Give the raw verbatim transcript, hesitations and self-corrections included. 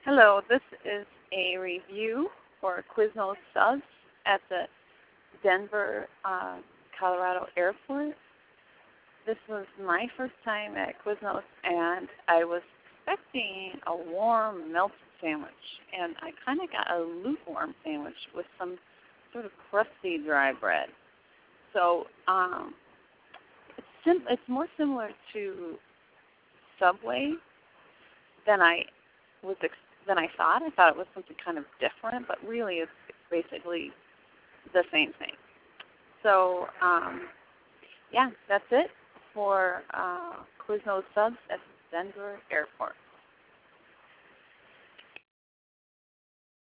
Hello, this is a review for Quiznos Subs at the Denver, uh, Colorado airport. This was my first time at Quiznos, and I was expecting a warm, melted sandwich, and I kind of got a lukewarm sandwich with some sort of crusty dry bread. So um, it's, sim- it's more similar to Subway than I was ex- than I thought. I thought it was something kind of different, but really it's basically the same thing. So um, yeah, that's it for uh, Quiznos Subs at Denver Airport.